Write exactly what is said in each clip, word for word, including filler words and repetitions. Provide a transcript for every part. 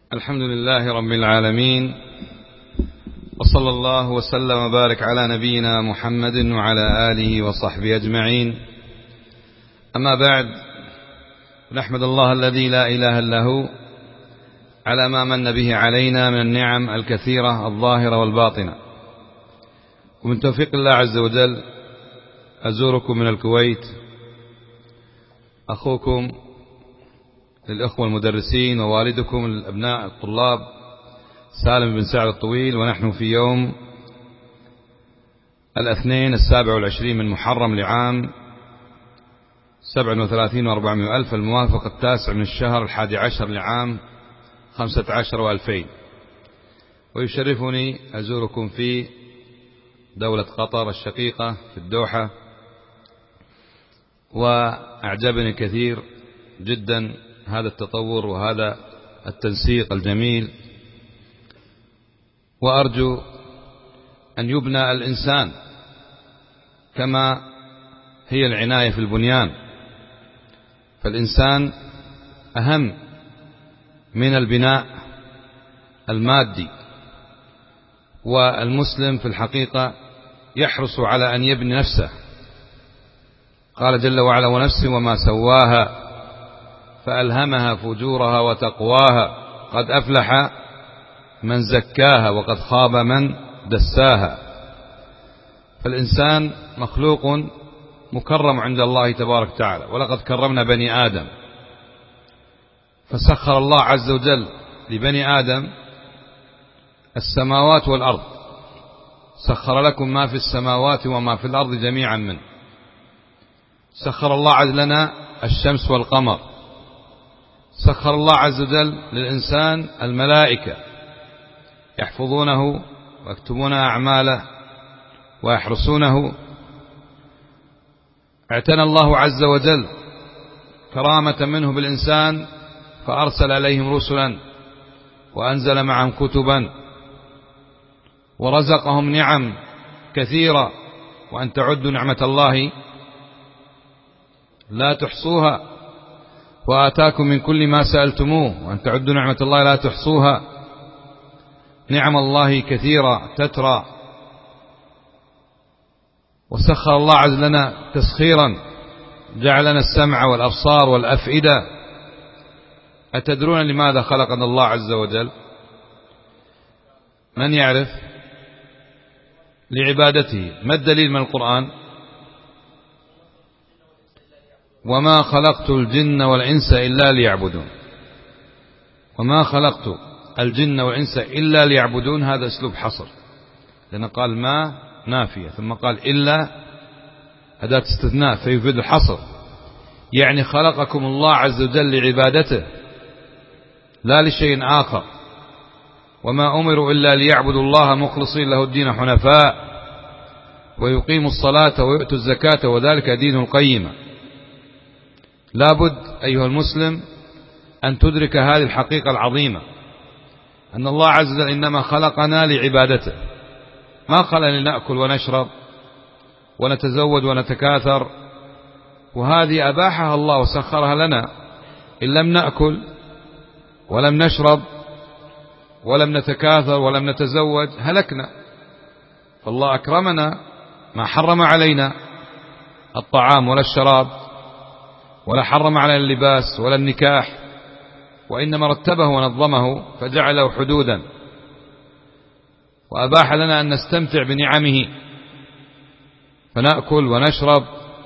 الحمد لله رب العالمين، وصلى الله وسلم وبارك على نبينا محمد وعلى آله وصحبه أجمعين. أما بعد، نحمد الله الذي لا إله إلا هو على ما من به علينا من النعم الكثيرة الظاهرة والباطنة، ومن توفيق الله عز وجل أزوركم من الكويت أخوكم للإخوة المدرسين ووالدكم الأبناء الطلاب سالم بن سعد الطويل، ونحن في يوم الاثنين السابع والعشرين من محرم لعام سبع وثلاثين وأربعمائة ألف، الموافق التاسع من الشهر الحادي عشر لعام خمسة عشر وألفين. ويشرفني أزوركم في دولة قطر الشقيقة في الدوحة، وأعجبني كثير جدا هذا التطور وهذا التنسيق الجميل، وأرجو أن يبنى الإنسان كما هي العناية في البنيان، فالإنسان أهم من البناء المادي، والمسلم في الحقيقة يحرص على أن يبني نفسه. قال جل وعلا: ونفس وما سواها فألهمها فجورها وتقواها قد أفلح من زكاها وقد خاب من دساها. فالإنسان مخلوق مكرم عند الله تبارك وتعالى، ولقد كرمنا بني آدم، فسخر الله عز وجل لبني آدم السماوات والأرض، سخر لكم ما في السماوات وما في الأرض جميعا منه. سخر الله عز لنا الشمس والقمر، سخر الله عز وجل للإنسان الملائكة يحفظونه ويكتبون أعماله ويحرسونه. اعتنى الله عز وجل كرامة منه بالإنسان فأرسل عليهم رسلا وأنزل معهم كتبا ورزقهم نعم كثيرة، وأن تعدوا نعمة الله لا تحصوها، وآتاكم من كل ما سألتموه وأن تعدوا نعمة الله لا تحصوها. نعم الله كثيرة تترى. وسخر الله عز لنا تسخيرا، جعل لنا السمع والأبصار والأفئدة. أتدرون لماذا خلقنا الله عز وجل؟ من يعرف؟ لعبادته. ما الدليل من القرآن؟ وما خلقت الجن والإنس إلا ليعبدون. وما خلقت الجن والإنس إلا ليعبدون، هذا أسلوب حصر، لأنه قال ما نافية ثم قال إلا أداة استثناء فيفيد الحصر، يعني خلقكم الله عز وجل لعبادته لا لشيء آخر. وما أمروا إلا ليعبدوا الله مخلصين له الدين حنفاء ويقيموا الصلاة ويؤتوا الزكاة وذلك دين القيمة. لابد أيها المسلم أن تدرك هذه الحقيقة العظيمة، أن الله عز وجل إنما خلقنا لعبادته، ما خلق لنأكل ونشرب ونتزود ونتكاثر، وهذه أباحها الله وسخرها لنا. إن لم نأكل ولم نشرب ولم نتكاثر ولم نتزوج هلكنا. فالله أكرمنا، ما حرم علينا الطعام ولا الشراب ولا حرم علينا اللباس ولا النكاح، وإنما رتبه ونظمه فجعله حدودا، وأباح لنا أن نستمتع بنعمه فنأكل ونشرب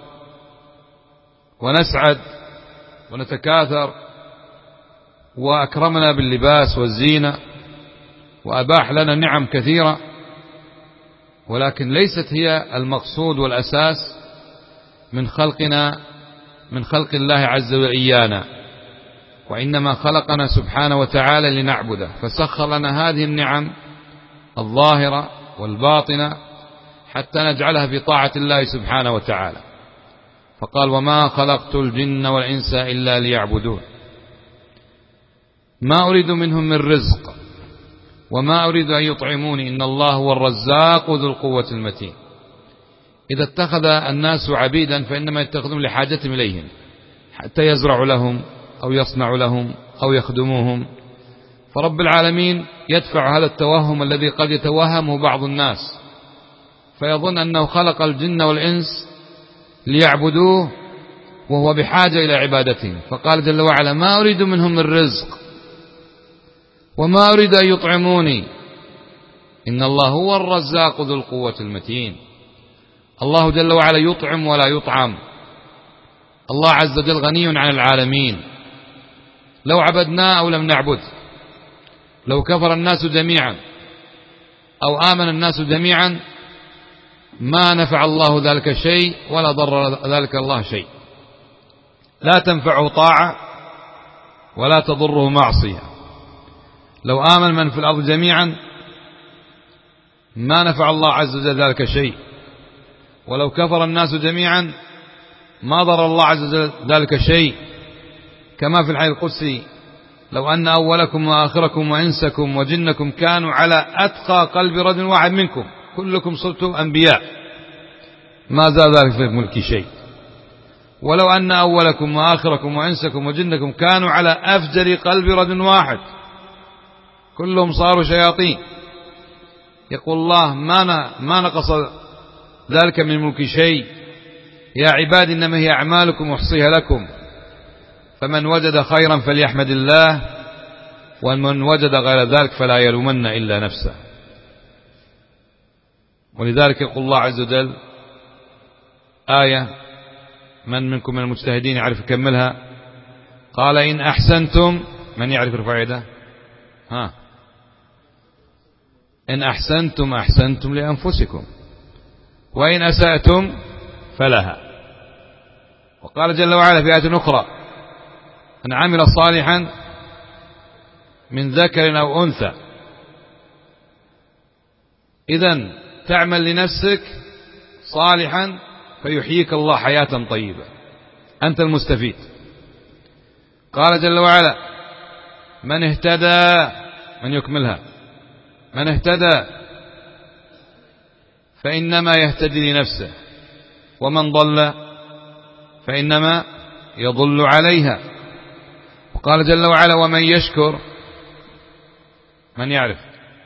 ونسعد ونتكاثر، وأكرمنا باللباس والزينة، وأباح لنا نعم كثيرة، ولكن ليست هي المقصود والأساس من خلقنا من خلق الله عز وجل إيانا، وإنما خلقنا سبحانه وتعالى لنعبده، فسخر لنا هذه النعم الظاهرة والباطنة حتى نجعلها في طاعة الله سبحانه وتعالى. فقال: وما خلقت الجن والإنس إلا ليعبدون ما أريد منهم من رزق وما أريد أن يطعموني إن الله هو الرزاق ذو القوة المتين. إذا اتخذ الناس عبيدا فإنما يتخذون لحاجتهم إليهم، حتى يزرع لهم أو يصنع لهم أو يخدموهم، فرب العالمين يدفع هذا التوهم الذي قد يتوهمه بعض الناس فيظن أنه خلق الجن والإنس ليعبدوه وهو بحاجة إلى عبادتهم، فقال جل وعلا: ما أريد منهم من رزق وما أريد أن يطعموني إن الله هو الرزاق ذو القوة المتين. الله جل وعلا يطعم ولا يطعم، الله عز وجل غني عن العالمين، لو عبدناه أو لم نعبد، لو كفر الناس جميعا أو آمن الناس جميعا ما نفع الله ذلك شيء ولا ضر ذلك الله شيء، لا تنفعه طاعة ولا تضره معصية. لو آمن من في الأرض جميعا ما نفع الله عز وجل ذلك شيء، ولو كفر الناس جميعا ما ضر الله عز وجل ذلك شيء، كما في الحديث القدسي: لو أن أولكم وآخركم وإنسكم وجنكم كانوا على أتقى قلب رجل واحد منكم كلكم صرتم أنبياء ما زال ذلك في ملك شيء. ولو أن أولكم وآخركم وإنسكم وجنكم كانوا على أفجر قلب رجل واحد كلهم صاروا شياطين. يقول الله: ما ما نقص ذلك من ملك شيء، يا عبادي إنما هي أعمالكم أحصيها لكم، فمن وجد خيرا فليحمد الله، ومن وجد غير ذلك فلا يلومن إلا نفسه. ولذلك يقول الله عز وجل آية، من منكم من المجتهدين يعرف يكملها؟ قال: إن أحسنتم، من يعرف الفائدة؟ ها إن أحسنتم أحسنتم لأنفسكم وإن أسأتم فلها. وقال جل وعلا في آية أخرى: من عمل صالحا من ذكر أو أنثى. إذن تعمل لنفسك صالحا فيحييك الله حياة طيبة، أنت المستفيد. قال جل وعلا: من اهتدى، من يكملها، من اهتدى فإنما يهتدي لنفسه، ومن ضل فإنما يضل عليها. وقال جل وعلا: ومن يشكر، من يعرف؟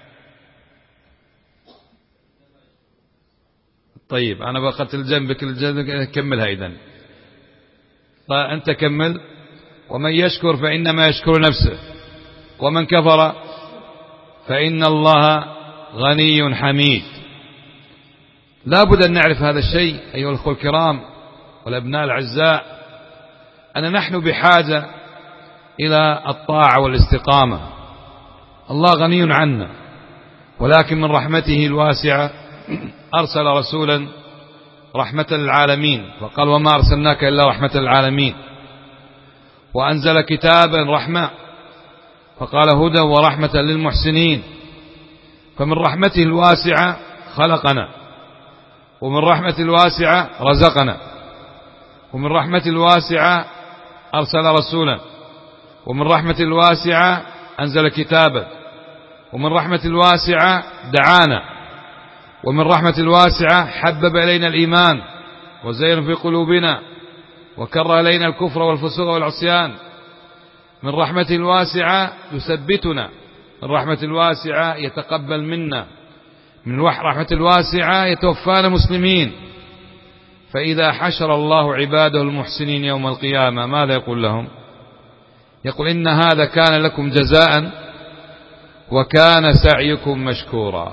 طيب أنا بأخذت الجنبك الجنبك كملها إذن، فأنت كمل: ومن يشكر فإنما يشكر نفسه، ومن كفر فإن الله غني حميد. لا بد أن نعرف هذا الشيء أيها الأخوة الكرام والأبناء الأعزاء، أن نحن بحاجة إلى الطاعة والاستقامة. الله غني عنا، ولكن من رحمته الواسعة أرسل رسولا رحمة للعالمين، فقال: وما أرسلناك إلا رحمة للعالمين. وأنزل كتابا رحمة، فقال: هدى ورحمة للمحسنين. فمن رحمته الواسعة خلقنا، ومن رحمة الواسعة رزقنا، ومن رحمة الواسعة أرسل رسولا، ومن رحمة الواسعة أنزل كتابا، ومن رحمة الواسعة دعانا، ومن رحمة الواسعة حبب إلينا الإيمان وزين في قلوبنا وكره إلينا الكفر والفسوق والعصيان. من رحمة الواسعة يثبتنا، من رحمة الواسعة يتقبل منا، من رحمة الواسعة يتوفانا مسلمين. فإذا حشر الله عباده المحسنين يوم القيامة ماذا يقول لهم؟ يقول: إن هذا كان لكم جزاء وكان سعيكم مشكورا.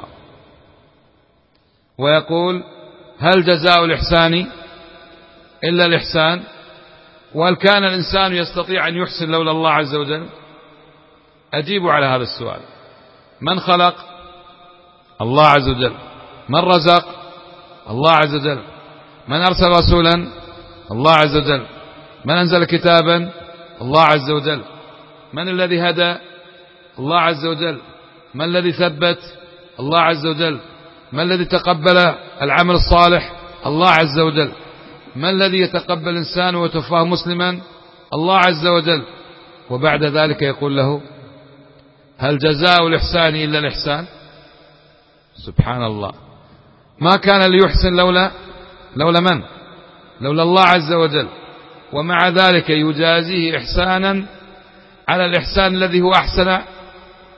ويقول: هل جزاء الإحسان إلا الإحسان؟ وهل كان الإنسان يستطيع أن يحسن لولا الله عز وجل؟ أجيبوا على هذا السؤال. من خلق؟ الله عز وجل. من رزق؟ الله عز وجل. من أرسل رسولا؟ الله عز وجل. من أنزل كتابا؟ الله عز وجل. من الذي هدى؟ الله عز وجل. من الذي ثبت؟ الله عز وجل. من الذي تقبل العمل الصالح؟ الله عز وجل. من الذي يتقبل الإنسان ويتوفاه مسلما؟ الله عز وجل. وبعد ذلك يقول له: هل جزاء الإحسان إلا الإحسان؟ سبحان الله، ما كان ليحسن لولا لولا من؟ لولا الله عز وجل. ومع ذلك يجازيه إحسانا على الإحسان الذي هو أحسن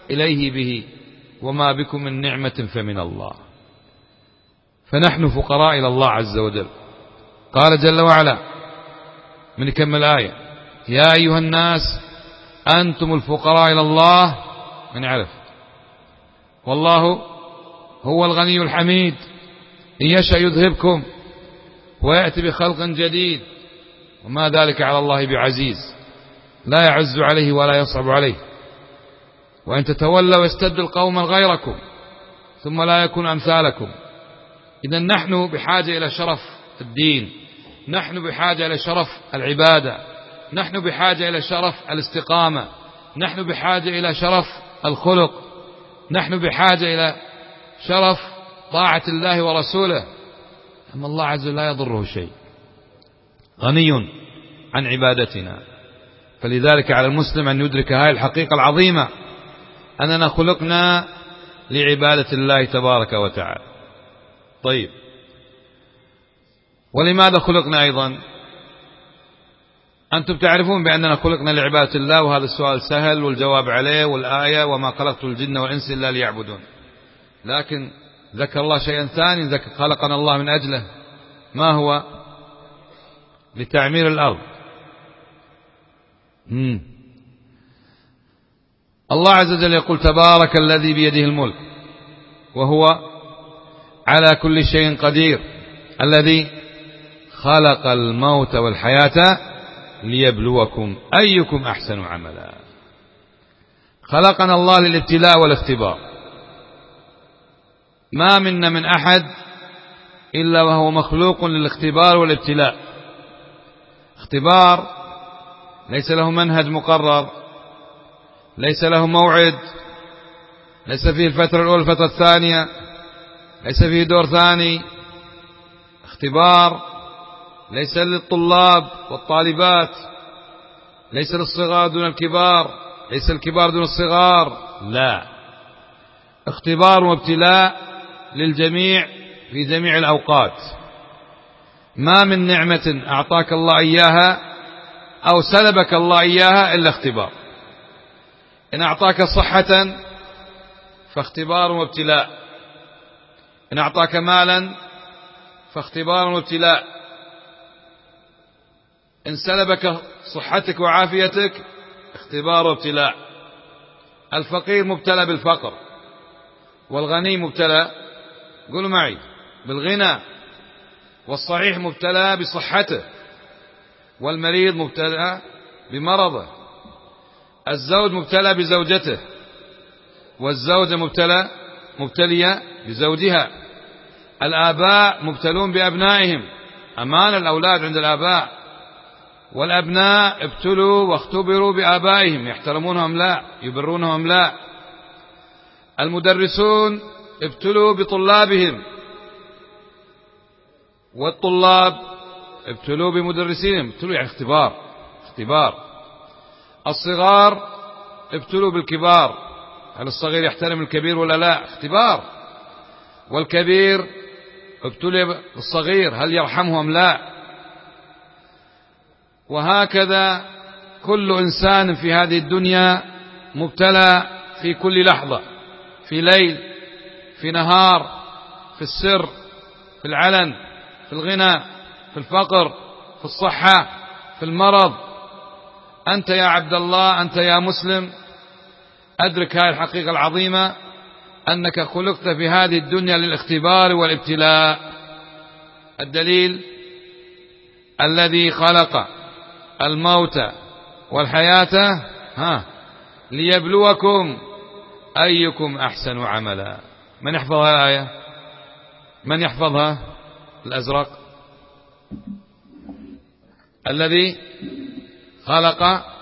إليه به، وما بكم من نعمة فمن الله. فنحن فقراء إلى الله عز وجل. قال جل وعلا من يكمل الآية: يا أيها الناس أنتم الفقراء إلى الله. من يعرف؟ والله هو الغني الحميد، إن يشأ يذهبكم ويأتي بخلق جديد، وما ذلك على الله بعزيز، لا يعز عليه ولا يصعب عليه، وإن تتولوا يستبدل قوما غيركم ثم لا يكون أمثالكم. إذن نحن بحاجة إلى شرف الدين، نحن بحاجة إلى شرف العبادة، نحن بحاجة إلى شرف الاستقامة، نحن بحاجة إلى شرف الخلق، نحن بحاجة إلى شرف طاعة الله ورسوله. أما الله عز وجل لا يضره شيء، غني عن عبادتنا. فلذلك على المسلم أن يدرك هذه الحقيقة العظيمة، أننا خلقنا لعبادة الله تبارك وتعالى. طيب، ولماذا خلقنا أيضا؟ أنتم تعرفون بأننا خلقنا لعبادة الله، وهذا السؤال سهل والجواب عليه، والآية: وما خلقت الجن والإنس إلا ليعبدون. لكن ذكر الله شيئا ثاني، ذكر خلقنا الله من أجله، ما هو؟ لتعمير الأرض. مم. الله عز وجل يقول: تبارك الذي بيده الملك وهو على كل شيء قدير، الذي خلق الموت والحياة ليبلوكم أيكم أحسن عملا. خلقنا الله للابتلاء والاختبار، ما منا من أحد إلا وهو مخلوق للاختبار والابتلاء. اختبار ليس له منهج مقرر، ليس له موعد، ليس فيه الفترة الأولى الفترة الثانية، ليس فيه دور ثاني. اختبار ليس للطلاب والطالبات، ليس للصغار دون الكبار، ليس الكبار دون الصغار، لا، اختبار وابتلاء للجميع في جميع الأوقات. ما من نعمة أعطاك الله إياها أو سلبك الله إياها إلا اختبار. إن أعطاك صحة فاختبار وابتلاء، إن أعطاك مالا فاختبار وابتلاء، إن سلبك صحتك وعافيتك اختبار وابتلاء. الفقير مبتلى بالفقر، والغني مبتلى، قولوا معي، بالغنى، والصحيح مبتلى بصحته، والمريض مبتلى بمرضه، الزوج مبتلى بزوجته، والزوجة مبتلى مبتلية بزوجها، الآباء مبتلون بأبنائهم، أمان الأولاد عند الآباء، والأبناء ابتلوا واختبروا بآبائهم، يحترمونهم لا، يبرونهم لا. المدرسون ابتلوا بطلابهم، والطلاب ابتلوا بمدرسيهم، ابتلوا يعني اختبار اختبار. الصغار ابتلوا بالكبار، هل الصغير يحترم الكبير ولا لا؟ اختبار. والكبير ابتلي بالصغير، هل يرحمهم لا؟ وهكذا كل إنسان في هذه الدنيا مبتلى في كل لحظة، في ليل، في نهار، في السر، في العلن، في الغنى، في الفقر، في الصحة، في المرض. أنت يا عبد الله، أنت يا مسلم، أدرك هذه الحقيقة العظيمة، أنك خلقت في هذه الدنيا للاختبار والابتلاء. الدليل: الذي خلق الموت والحياة ها ليبلوكم أيكم أحسن عملا. من يحفظها الآية؟ من يحفظها؟ الأزرق. الذي خلق،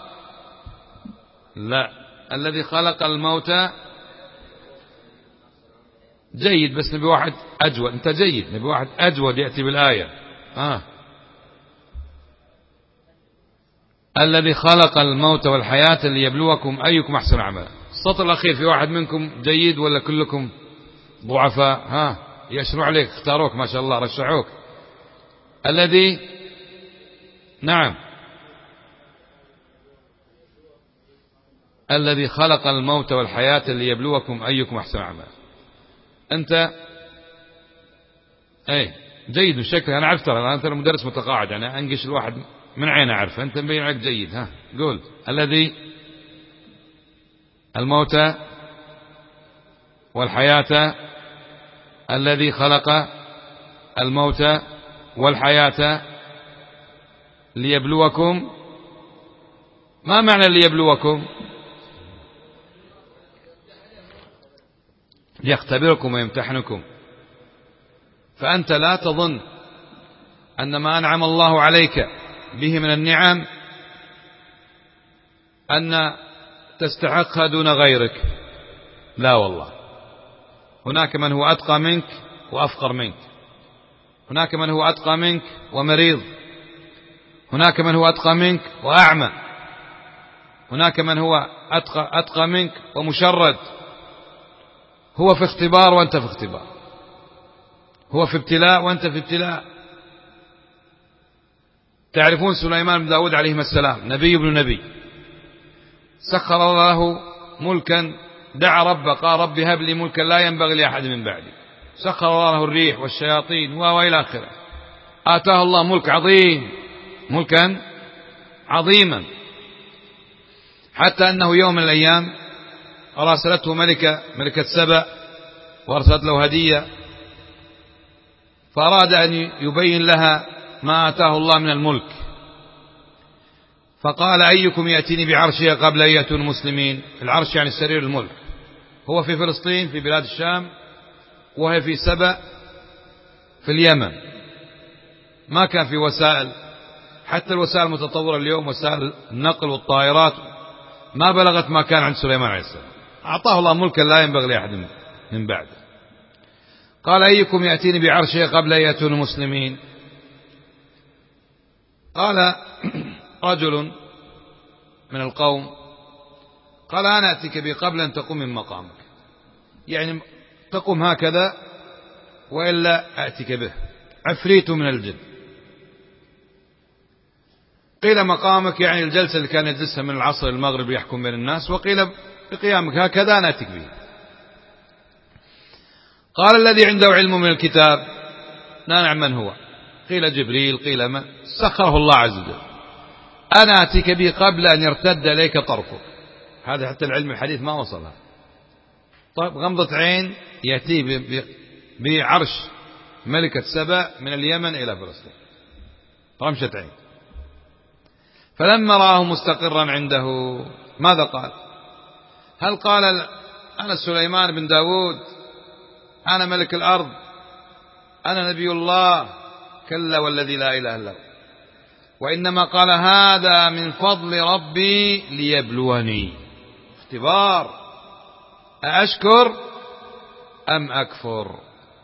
لا، الذي خلق الموت. جيد، بس نبي واحد أجود. أنت جيد، نبي واحد أجود يأتي بالآية. آه. الذي خلق الموت والحياة ليبلوكم أيكم أحسن عملا. السطر الأخير في واحد منكم جيد ولا كلكم ضعفاء؟ ها، يشرع عليك، اختاروك ما شاء الله، رشحوك. الذي، نعم، الذي خلق الموت والحياة ليبلوكم أيكم أحسن عملا. أنت أي جيد بالشكل، أنا عرفت ترى أنت المدرس متقاعد، أنا أنقش الواحد من عين أعرف، أنت مبين عليك جيد. ها قول الذي الموت والحياة، الذي خلق الموت والحياة ليبلوكم. ما معنى ليبلوكم؟ ليختبركم ويمتحنكم. فأنت لا تظن أن ما أنعم الله عليك به من النعم أن تستحقها دون غيرك، لا والله. هناك من هو أتقى منك وأفقر منك، هناك من هو أتقى منك ومريض، هناك من هو أتقى منك وأعمى، هناك من هو أتقى, أتقى منك ومشرد. هو في اختبار وأنت في اختبار، هو في ابتلاء وأنت في ابتلاء. تعرفون سليمان بن داود عليه السلام نبي ابن نبي، سخر الله له ملكا، دعا ربه قال رب هب لي ملكا لا ينبغي لأحد من بعدي، سخر الله له الريح والشياطين وإلى آخره. آتاه الله ملك عظيم، ملكا عظيما، حتى أنه يوم من الأيام أرسلته ملكة ملكة سبأ وأرسلت له هدية، فأراد أن يبين لها ما آتاه الله من الملك، فقال أيكم يأتيني بعرشها قبل أن يأتوا المسلمين. العرش يعني سرير الملك. هو في فلسطين في بلاد الشام، وهي في سبأ في اليمن. ما كان في وسائل، حتى الوسائل المتطورة اليوم وسائل النقل والطائرات ما بلغت ما كان عند سليمان عليه السلام. أعطاه الله ملكا لا ينبغي لأحد من بعده. قال أيكم يأتيني بعرشها قبل أن يأتوا المسلمين. قال رجل من القوم قال أنا أتيك به قبل أن تقوم من مقامك، يعني تقوم هكذا وإلا أتيك به. عفريت من الجن. قيل مقامك يعني الجلسة اللي كان يجلسها من العصر المغرب يحكم بين الناس، وقيل بقيامك هكذا نأتيك به. قال الذي عنده علم من الكتاب، لا نعلم من هو، قيل جبريل قيل من، سخره الله عز وجل. أنا أتيك به قبل أن يرتد إليك طرفك. هذا حتى العلم الحديث ما وصلها. طيب غمضة عين يأتي بعرش ملكة سبأ من اليمن إلى فلسطين، رمشة عين. فلما رآه مستقرا عنده ماذا قال؟ هل قال أنا سليمان بن داود، أنا ملك الأرض، أنا نبي الله؟ كلا والذي لا إله إلا هو. وإنما قال هذا من فضل ربي ليبلوني، اختبار، أأشكر أم أكفر.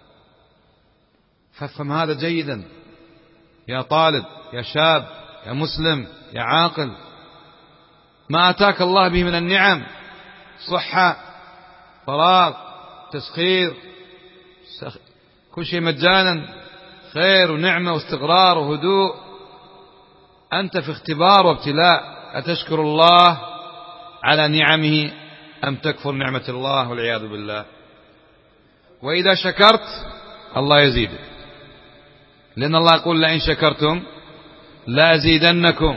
فافهم هذا جيدا يا طالب، يا شاب، يا مسلم، يا عاقل. ما أتاك الله به من النعم، صحة، فراغ، تسخير، كل شيء مجانا، خير ونعمة واستقرار وهدوء، أنت في اختبار وابتلاء. أتشكر الله على نعمه أم تكفر نعمة الله والعياذ بالله؟ وإذا شكرت الله يزيدك، لأن الله يقول لئن شكرتم لا أزيدنكم.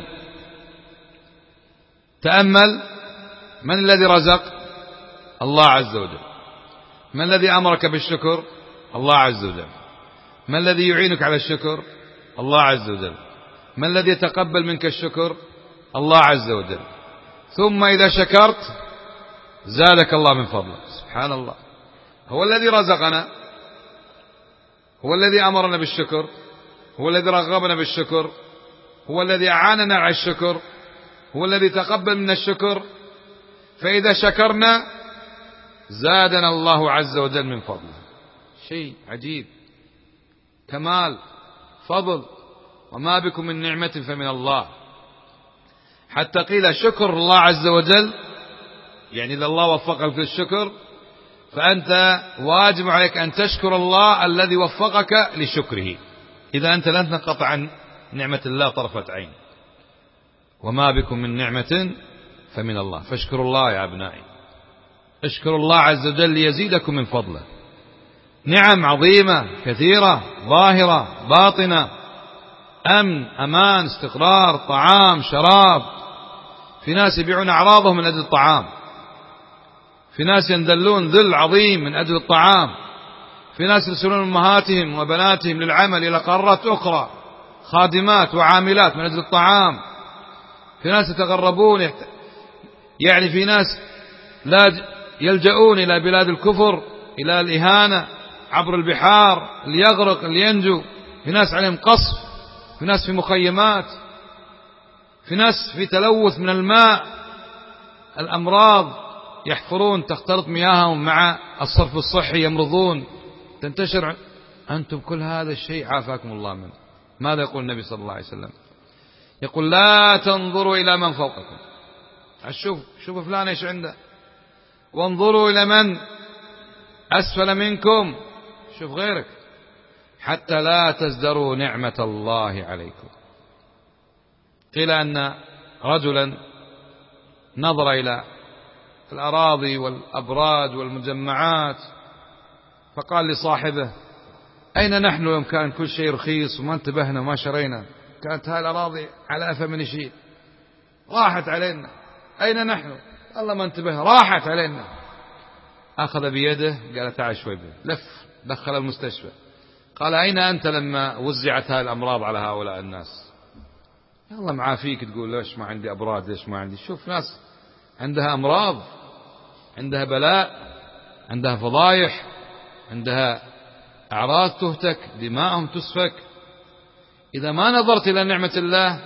تأمل من الذي رزق؟ الله عز وجل. من الذي أمرك بالشكر؟ الله عز وجل. من الذي يعينك على الشكر؟ الله عز وجل. من الذي يتقبل منك الشكر؟ الله عز وجل. ثم إذا شكرت زادك الله من فضله. سبحان الله. هو الذي رزقنا، هو الذي أمرنا بالشكر، هو الذي رغبنا بالشكر، هو الذي أعاننا على الشكر، هو الذي تقبل منا الشكر. فإذا شكرنا زادنا الله عز وجل من فضله. شيء عجيب، كمال، فضل. وما بكم من نعمة فمن الله. حتى قيل شكر الله عز وجل، يعني إذا الله وفقك في الشكر فأنت واجب عليك أن تشكر الله الذي وفقك لشكره. إذا أنت لن تنقطع عن نعمة الله طرفة عين. وما بكم من نعمة فمن الله. فاشكروا الله يا أبنائي، اشكروا الله عز وجل ليزيدكم من فضله. نعم عظيمة كثيرة ظاهرة باطنة، أمن أمان استقرار طعام شراب. في ناس يبيعون أعراضهم من أجل الطعام، في ناس يندلون ذل عظيم من أجل الطعام، في ناس يرسلون أمهاتهم وبناتهم للعمل إلى قارات أخرى خادمات وعاملات من أجل الطعام، في ناس يتغربون يحت... يعني في ناس لا يلجؤون إلى بلاد الكفر إلى الإهانة عبر البحار ليغرق لينجو، في ناس عليهم قصف، في ناس في مخيمات، في ناس في تلوث من الماء، الأمراض يحفرون تختلط مياههم مع الصرف الصحي يمرضون تنتشر. أنتم كل هذا الشيء عافاكم الله منه. ماذا يقول النبي صلى الله عليه وسلم؟ يقول لا تنظروا إلى من فوقكم، شوف شوف فلان ايش عنده، وانظروا إلى من أسفل منكم، شوف غيرك، حتى لا تزدروا نعمة الله عليكم. قيل أن رجلا نظر إلى الأراضي والأبراج والمجمعات فقال لصاحبه أين نحن يوم كان كل شيء رخيص وما انتبهنا وما شرينا، كانت هاي الأراضي على أثمن شيء راحت علينا، أين نحن؟ الله ما انتبه راحت علينا. أخذ بيده قال تعال شوي بي. لف دخل المستشفى قال أين أنت لما وزعت هاي الأمراض على هؤلاء الناس؟ الله معافيك تقول ليش ما عندي أبراج ليش ما عندي. شوف ناس عندها أمراض، عندها بلاء، عندها فضايح، عندها أعراض تهتك، دماءهم تسفك. إذا ما نظرت إلى نعمة الله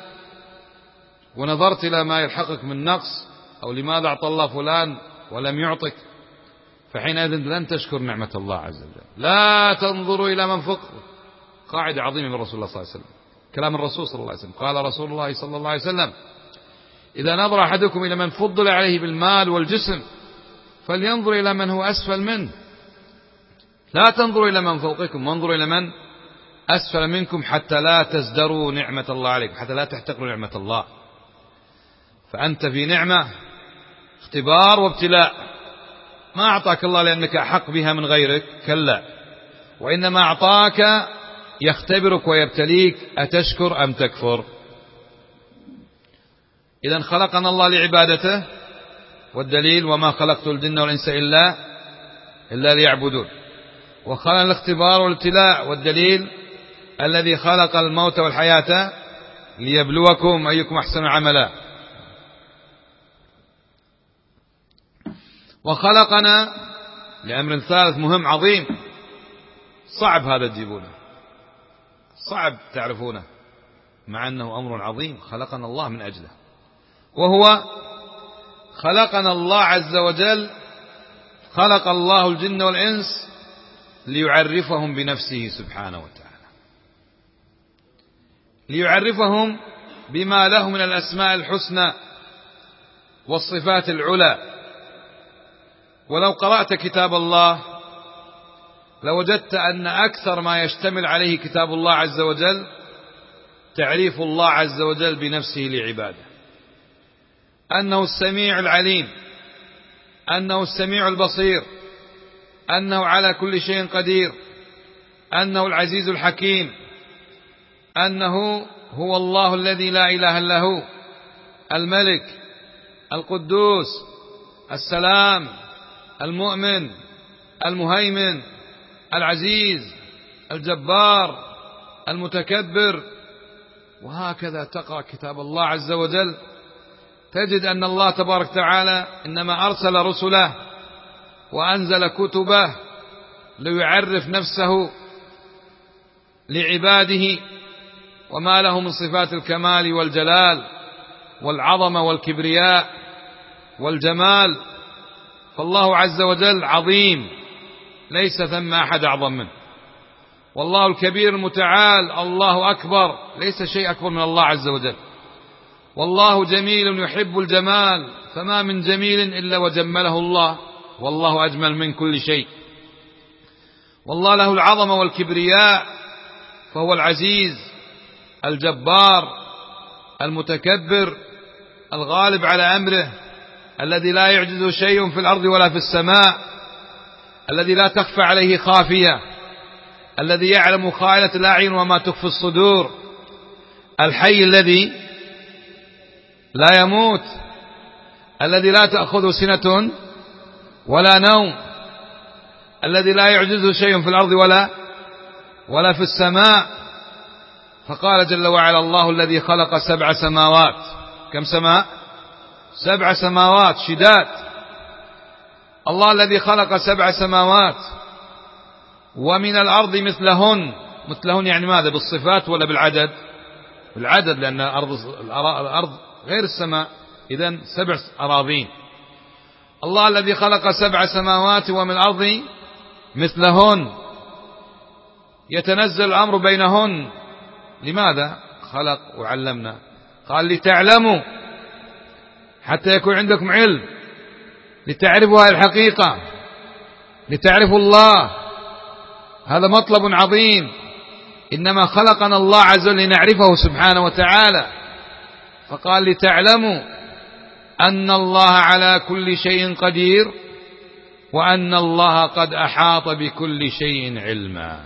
ونظرت إلى ما يلحقك من نقص أو لماذا أعطى الله فلان ولم يعطك، فحينئذ لن تشكر نعمة الله عز وجل. لا تنظروا إلى من فوق، قاعدة عظيمة من رسول الله صلى الله عليه وسلم، كلام الرسول صلى الله عليه وسلم. قال رسول الله صلى الله عليه وسلم إذا نظر أحدكم إلى من فضل عليه بالمال والجسم فلينظر إلى من هو أسفل منه. لا تنظروا إلى من فوقكم وانظروا إلى من أسفل منكم حتى لا تزدروا نعمة الله عليكم، حتى لا تحتقروا نعمة الله. فأنت في نعمة اختبار وابتلاء، ما أعطاك الله لأنك أحق بها من غيرك، كلا، وإنما أعطاك يختبرك ويبتليك أتشكر أم تكفر. إذن خلقنا الله لعبادته، والدليل وما خلقت الجن والإنس إلا إلا ليعبدون. وخلق الاختبار والابتلاء، والدليل الذي خلق الموت والحياة ليبلوكم أيكم أحسن عملا. وخلقنا لأمر ثالث مهم عظيم، صعب هذا تجيبونه، صعب تعرفونه، مع أنه أمر عظيم خلقنا الله من أجله، وهو خلقنا الله عز وجل، خلق الله الجن والإنس ليعرفهم بنفسه سبحانه وتعالى، ليعرفهم بما له من الأسماء الحسنى والصفات العلى. ولو قرأت كتاب الله لوجدت أن أكثر ما يشتمل عليه كتاب الله عز وجل تعريف الله عز وجل بنفسه لعباده، أنه السميع العليم، أنه السميع البصير، أنه على كل شيء قدير، أنه العزيز الحكيم، أنه هو الله الذي لا إله إلا هو، الملك القدوس السلام المؤمن المهيمن العزيز الجبار المتكبر. وهكذا تقرأ كتاب الله عز وجل تجد أن الله تبارك وتعالى إنما أرسل رسله وأنزل كتبه ليعرف نفسه لعباده وما له من صفات الكمال والجلال والعظمة والكبرياء والجمال. فالله عز وجل عظيم ليس ثم أحد أعظم منه، والله الكبير المتعال الله أكبر ليس شيء أكبر من الله عز وجل، والله جميل يحب الجمال فما من جميل إلا وجمله الله، والله أجمل من كل شيء. والله له العظمة والكبرياء فهو العزيز الجبار المتكبر الغالب على أمره الذي لا يعجز شيء في الأرض ولا في السماء، الذي لا تخفى عليه خافية، الذي يعلم خائنة الأعين وما تخفي الصدور، الحي الذي لا يموت، الذي لا تأخذه سنة ولا نوم، الذي لا يعجزه شيء في الأرض ولا ولا في السماء. فقال جل وعلا: الله الذي خلق سبع سماوات. كم سماء؟ سبع سماوات شداد. الله الذي خلق سبع سماوات ومن الأرض مثلهن. مثلهن يعني ماذا؟ بالصفات ولا بالعدد؟ بالعدد، لأن الأرض, الأرض غير السماء، إذن سبع أراضين. الله الذي خلق سبع سماوات ومن الأرض مثلهن يتنزل الأمر بينهن. لماذا خلق وعلمنا؟ قال: لتعلموا، حتى يكون عندكم علم، لتعرفوا هذه الحقيقة، لتعرفوا الله. هذا مطلب عظيم. إنما خلقنا الله عز وجل لنعرفه سبحانه وتعالى. فقال: لتعلموا أن الله على كل شيء قدير، وأن الله قد أحاط بكل شيء علما.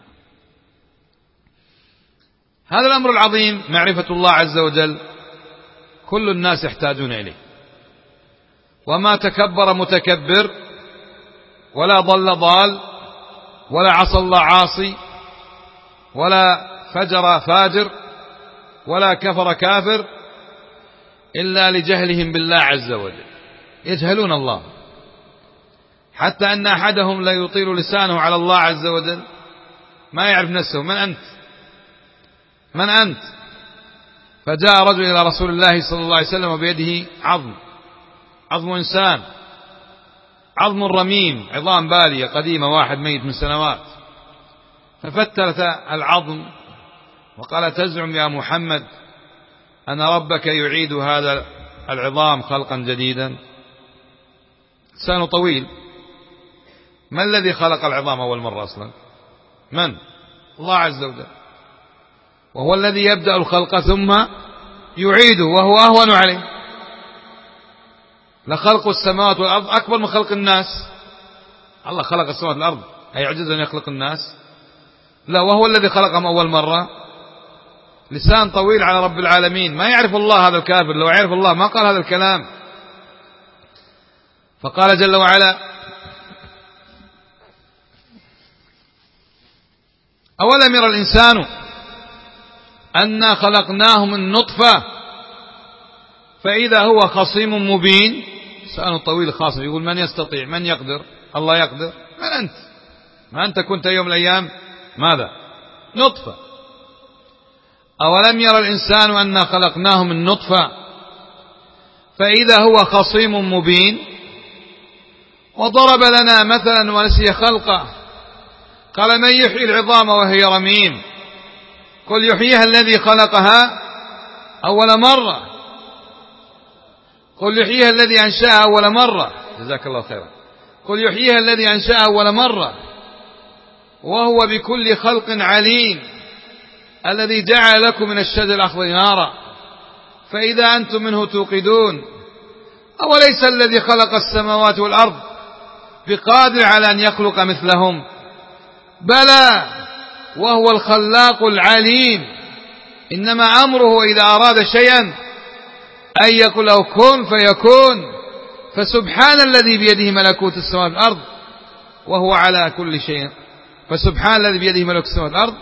هذا الأمر العظيم، معرفة الله عز وجل، كل الناس يحتاجون إليه. وما تكبر متكبر، ولا ضل ضال، ولا عصى الله عاصي، ولا فجر فاجر، ولا كفر كافر، إلا لجهلهم بالله عز وجل. يجهلون الله، حتى أن أحدهم لا يطيل لسانه على الله عز وجل، ما يعرف نفسه. من أنت؟ من أنت؟ فجاء رجل إلى رسول الله صلى الله عليه وسلم وبيده عظم، عظم إنسان، عظم رميم، عظام بالية قديمة، واحد ميت من سنوات. ففتلت العظم وقال: تزعم يا محمد أن ربك يعيد هذا العظام خلقا جديدا؟ لسانه طويل. ما الذي خلق العظام أول مرة أصلا؟ من؟ الله عز وجل، وهو الذي يبدأ الخلق ثم يعيده، وهو أهون عليه. لخلق السماوات والأرض أكبر من خلق الناس. الله خلق السماوات والأرض، أيعجز أن يخلق الناس؟ لا، وهو الذي خلقهم أول مرة. لسان طويل على رب العالمين. ما يعرف الله هذا الكافر، لو يعرف الله ما قال هذا الكلام. فقال جل وعلا: أولم يرى الإنسان أنا خلقناه من نطفة فإذا هو خصيم مبين. لسانه طويل خاصم، يقول: من يستطيع؟ من يقدر؟ الله يقدر. من أنت؟ ما أنت كنت يوم من الأيام ماذا؟ نطفة. أولم يرى الإنسان أنا خلقناه من نطفة فإذا هو خصيم مبين. وضرب لنا مثلا ونسي خلقه، قال: من يحيي العظام وهي رميم؟ قل يحييها الذي خلقها أول مرة. قل يحييها الذي أنشأها أول مرة. جزاك الله خيرا. قل يحييها الذي أنشأها أول مرة وهو بكل خلق عليم، الذي جعل لكم من الشجر الأخضر نارا فإذا أنتم منه توقدون. أوليس الذي خلق السماوات والأرض بقادر على أن يخلق مثلهم؟ بلى وهو الخلاق العليم. إنما أمره إذا أراد شيئا أن يقول له كن فيكون. فسبحان الذي بيده ملكوت السماوات والأرض وهو على كل شيء. فسبحان الذي بيده ملكوت السماوات والأرض.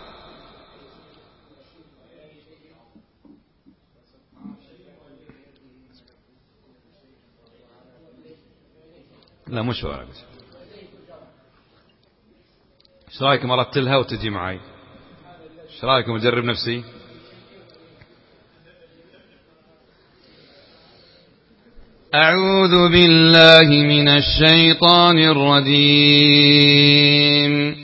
لا مش ورقة. ايش رايكم ارتلها وتجي معي؟ ايش رايكم اجرب نفسي؟ أعوذ بالله من الشيطان الرجيم.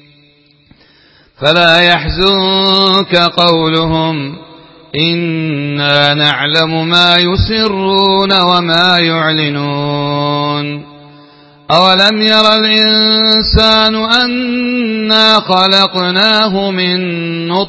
فلا يحزنك قولهم إنا نعلم ما يسرون وما يعلنون. أولم ير الإنسان أنا خلقناه من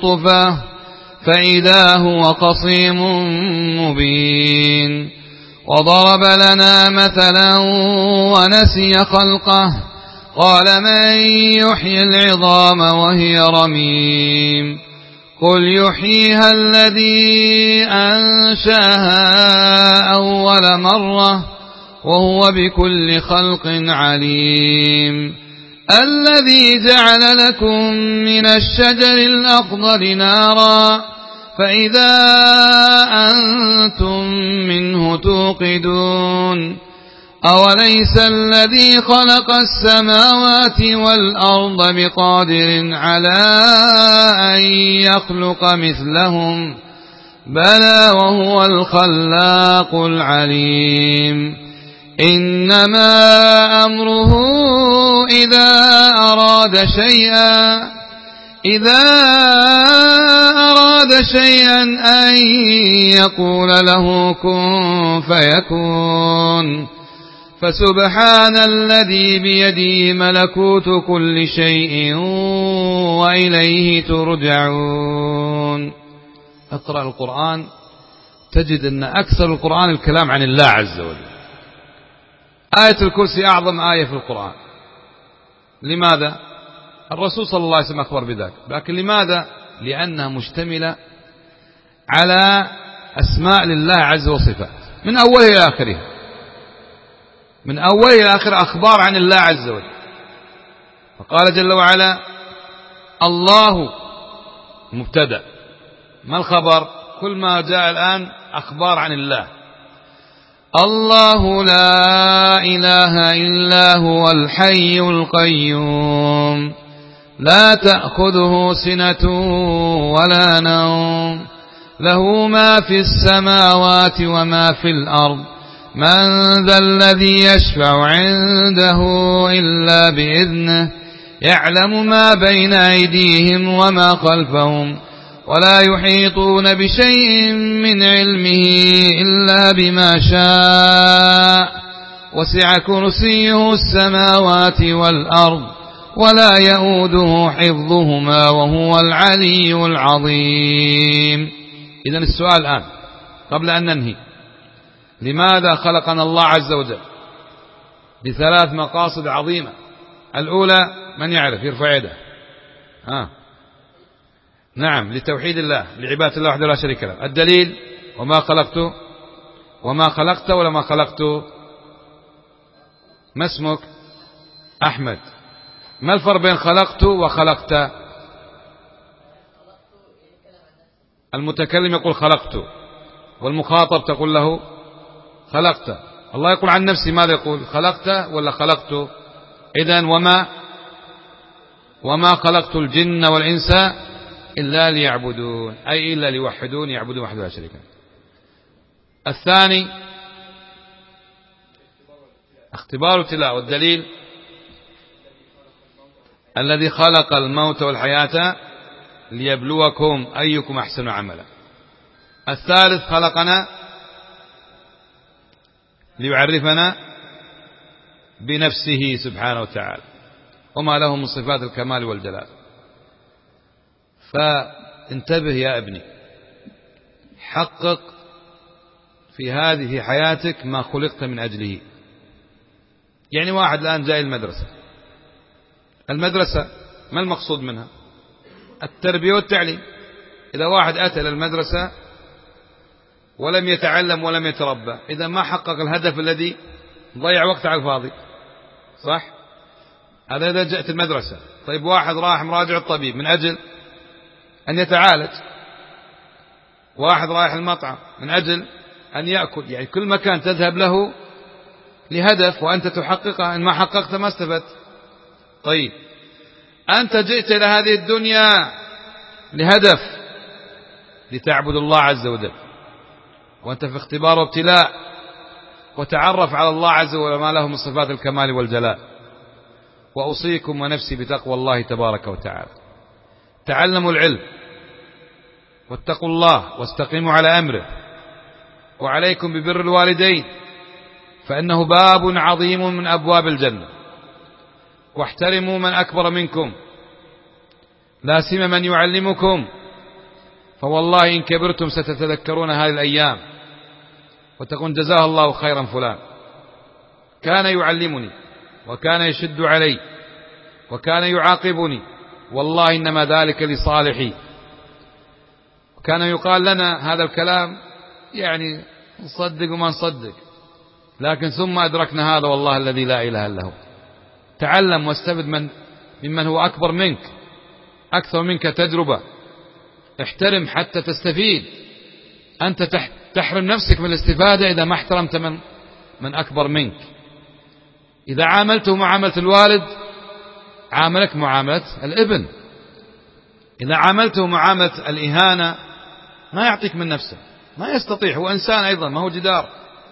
نطفة فإذا هو خصيم مبين. وضرب لنا مثلا ونسي خلقه قال من يحيي العظام وهي رميم قل يحييها الذي أنشأها أول مرة وهو بكل خلق عليم الذي جعل لكم من الشجر الأخضر نارا فإذا أنتم منه توقدون أوليس الذي خلق السماوات والأرض بقادر على أن يخلق مثلهم بلى وهو الخلاق العليم إنما أمره إذا أراد شيئا إذا أراد شيئا أن يقول له كن فيكون فسبحان الذي بيده ملكوت كل شيء وإليه ترجعون. اقرأ القرآن تجد أن أكثر القرآن الكلام عن الله عز وجل. آية الكرسي أعظم آية في القرآن. لماذا؟ الرسول صلى الله عليه وسلم أخبر بذلك، لكن لماذا؟ لأنها مشتملة على أسماء لله عز وصفات من أوله إلى آخره، من أوله إلى آخر أخبار عن الله عز وجل. فقال جل وعلا الله مبتدأ، ما الخبر؟ كل ما جاء الآن أخبار عن الله. الله لا إله إلا هو الحي القيوم لا تأخذه سنة ولا نوم له ما في السماوات وما في الأرض من ذا الذي يشفع عنده إلا بإذنه يعلم ما بين أيديهم وما خلفهم ولا يحيطون بشيء من علمه إلا بما شاء وسع كرسيه السماوات والأرض ولا يؤوده حفظهما وهو العلي العظيم. إذن السؤال الآن قبل أن ننهي، لماذا خلقنا الله عز وجل؟ بثلاث مقاصد عظيمة. الأولى من يعرف يرفع يده. ها نعم، لتوحيد الله، لعبادة الله وحده لا شريك له. الدليل وما خلقت وما خلقت ولا ما خلقت. ما اسمك؟ أحمد. ما الفرق بين خلقت وخلقت؟ المتكلم يقول خلقت والمخاطب تقول له خلقت. الله يقول عن نفسه ماذا يقول؟ خلقت ولا خلقت؟ إذن وما وما خلقت الجن والإنس إلا ليعبدون، أي إلا ليوحدون يعبدون وحده لا شريك له. الثاني اختبار وابتلاء، والدليل الذي خلق الموت والحياة ليبلوكم أيكم أحسن عملا. الثالث خلقنا ليعرفنا بنفسه سبحانه وتعالى وما له من صفات الكمال والجلال. فانتبه يا ابني، حقق في هذه حياتك ما خلقت من أجله. يعني واحد الآن جاي المدرسة، المدرسة ما المقصود منها؟ التربية والتعليم. إذا واحد أتى للمدرسة ولم يتعلم ولم يتربى، إذا ما حقق الهدف الذي ضيع وقت على الفاضي، صح؟ هذا إذا جاءت المدرسة. طيب واحد راح مراجع الطبيب من أجل أن يتعالج، واحد رايح المطعم من أجل أن يأكل، يعني كل مكان تذهب له لهدف وأنت تحققه، إن ما حققت ما استفدت. طيب أنت جئت إلى هذه الدنيا لهدف، لتعبد الله عز وجل، وأنت في اختبار وابتلاء، وتعرف على الله عز وجل ما له من صفات الكمال والجلال. وأوصيكم ونفسي بتقوى الله تبارك وتعالى. تعلموا العلم واتقوا الله واستقيموا على أمره، وعليكم ببر الوالدين فإنه باب عظيم من أبواب الجنة. واحترموا من أكبر منكم لا سيما من يعلمكم، فوالله إن كبرتم ستتذكرون هذه الأيام وتقول جزاه الله خيرا فلان، كان يعلمني وكان يشد علي وكان يعاقبني، والله إنما ذلك لصالحي. كان يقال لنا هذا الكلام يعني نصدق وما نصدق، لكن ثم أدركنا هذا والله الذي لا إله إلا هو. تعلم واستفد من ممن هو أكبر منك، أكثر منك تجربة. احترم حتى تستفيد. أنت تحرم نفسك من الاستفادة إذا ما احترمت من من أكبر منك. إذا عاملته معاملة الوالد عاملك معاملة الابن. إذا عاملته معاملة الإهانة ما يعطيك من نفسه، ما يستطيع، هو إنسان أيضا ما هو جدار.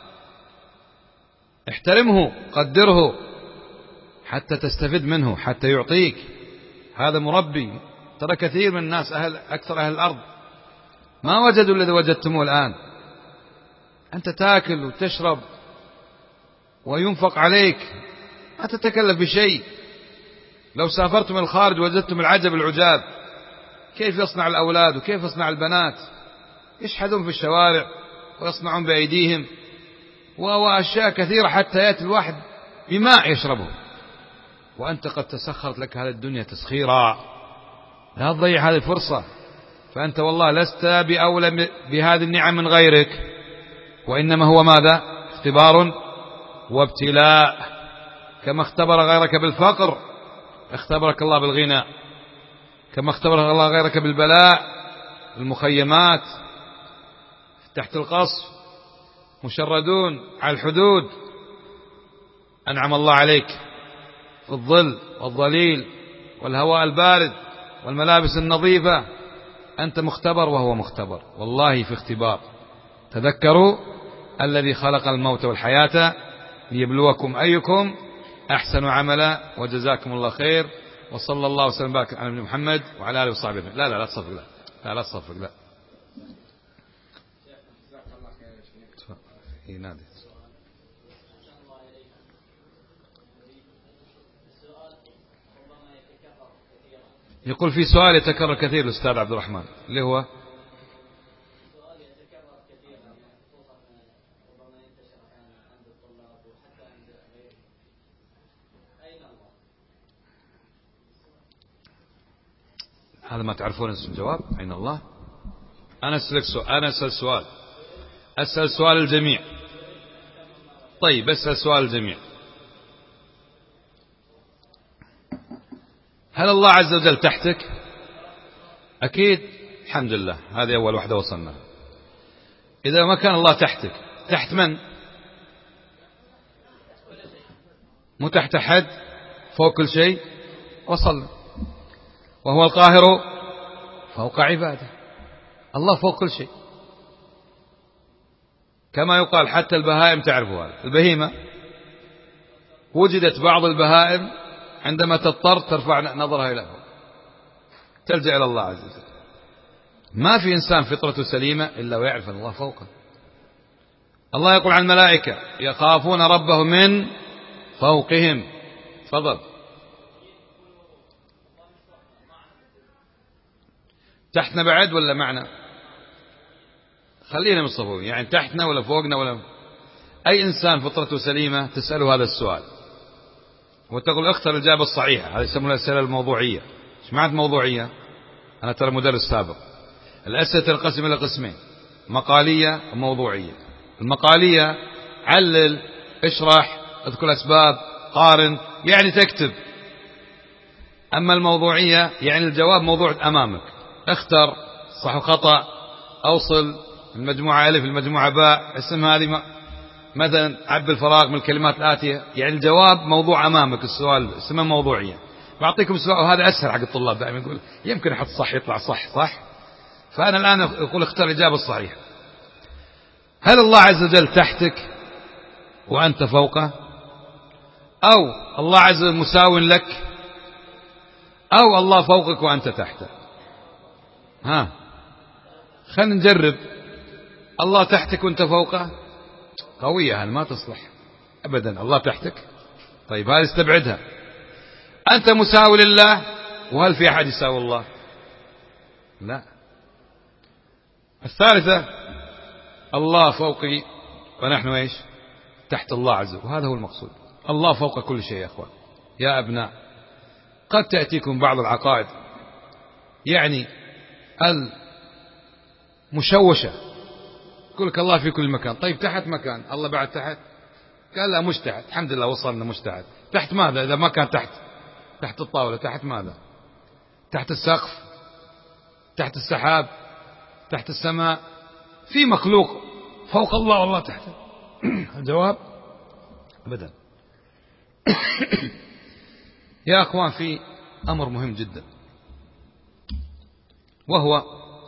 احترمه، قدره حتى تستفيد منه، حتى يعطيك. هذا مربي. ترى كثير من الناس أهل أكثر أهل الأرض ما وجدوا الذي وجدتموه الآن. أنت تأكل وتشرب وينفق عليك، ما تتكلف بشيء. لو سافرتم الخارج وجدتم العجب العجاب، كيف يصنع الأولاد وكيف يصنع البنات، يشحذون في الشوارع ويصنعون بأيديهم وأشياء كثيرة، حتى يأتي الواحد بماء يشربه، وأنت قد تسخرت لك هذه الدنيا تسخيرا. لا تضيع هذه الفرصة، فأنت والله لست بأولى بهذه النعم من غيرك، وإنما هو ماذا؟ اختبار وابتلاء. كما اختبر غيرك بالفقر اختبرك الله بالغنى، كما اختبر الله غيرك بالبلاء، المخيمات تحت القصف، مشردون على الحدود، أنعم الله عليك في الظل والظليل والهواء البارد والملابس النظيفة. أنت مختبر وهو مختبر، والله في اختبار. تذكروا الذي خلق الموت والحياة ليبلوكم أيكم أحسن عملا، وجزاكم الله خير. وصلى الله وسلم وبارك على نبينا محمد وعلى آله وصحبه. لا لا لا تصفق، لا لا لا تصفق، لا ينادي. يقول في سؤال يتكرر كثير الأستاذ عبد الرحمن، اللي هو هذا ما تعرفون الجواب. أين الله؟ أنا أسألك سؤال، أنا أسأل سؤال، أسأل سؤال الجميع. طيب أسأل سؤال الجميع. هل الله عز وجل تحتك؟ أكيد، الحمد لله، هذه أول واحدة وصلنا. إذا ما كان الله تحتك، تحت من؟ مو تحت أحد، فوق كل شيء. وصلنا. وهو القاهر فوق عباده. الله فوق كل شيء، كما يقال حتى البهائم تعرف هذا. البهيمة وجدت بعض البهائم عندما تضطر ترفع نظرها إلى فوق، تلجأ إلى الله عز وجل. ما في إنسان فطرته سليمة إلا ويعرف أن الله فوقه. الله يقول عن الملائكة يخافون ربهم من فوقهم. تفضل. تحتنا بعد ولا معنا؟ خلينا مصطفوين، يعني تحتنا ولا فوقنا ولا. أي إنسان فطرته سليمة تسأله هذا السؤال وتقول اختر الإجابة الصحيحة. هذا يسمونها الأسئلة الموضوعية. ايش معنى موضوعية؟ أنا ترى مدرس سابق. الأسئلة تنقسم إلى قسمين، مقالية وموضوعية. المقالية علل، اشرح، اذكر أسباب، قارن، يعني تكتب. أما الموضوعية يعني الجواب موضوع أمامك، اختر صح وخطأ، أوصل المجموعة ألف المجموعة باء، اسم هذه مثلا عب الفراغ من الكلمات الآتية. يعني الجواب موضوع أمامك، السؤال اسمه موضوعية. بعطيكم سؤال وهذا أسهل حق الطلاب، دائما يقول يمكن أحط صح يطلع صح صح. فأنا الآن أقول اختار الإجابة الصحيحة. هل الله عز وجل تحتك وأنت فوقه، أو الله عز وجل مساو لك، أو الله فوقك وأنت تحته؟ ها خلينا نجرب. الله تحتك وأنت فوقه، قوية هذه ما تصلح أبدا. الله تحتك، طيب هذه استبعدها. أنت مساو لله، وهل في أحد يساوي الله؟ لا. الثالثة الله فوقي فنحن إيش تحت الله عز وجل، وهذا هو المقصود. الله فوق كل شيء يا أخوان. يا أبناء، قد تأتيكم بعض العقائد يعني المشوشة، يقول لك الله في كل مكان. طيب تحت مكان، الله بعد تحت؟ قال لا، مش تحت. الحمد لله وصلنا مش تحت. تحت ماذا إذا ما كان تحت؟ تحت الطاولة. تحت ماذا؟ تحت السقف، تحت السحاب، تحت السماء. في مخلوق فوق الله والله تحت؟ الجواب أبدا. يا أخوان، في أمر مهم جدا، وهو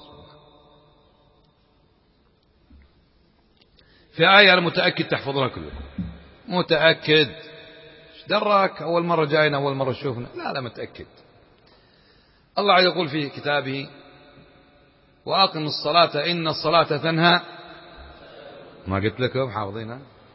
في آية أنا متأكد تحفظونها كلكم، متأكد. ايش دراك أول مرة جاينا أول مرة شوفنا؟ لا لا، متأكد. الله عز يقول في كتابه: وأقم الصلاة إن الصلاة تنهى. ما قلت لكم حافظينها؟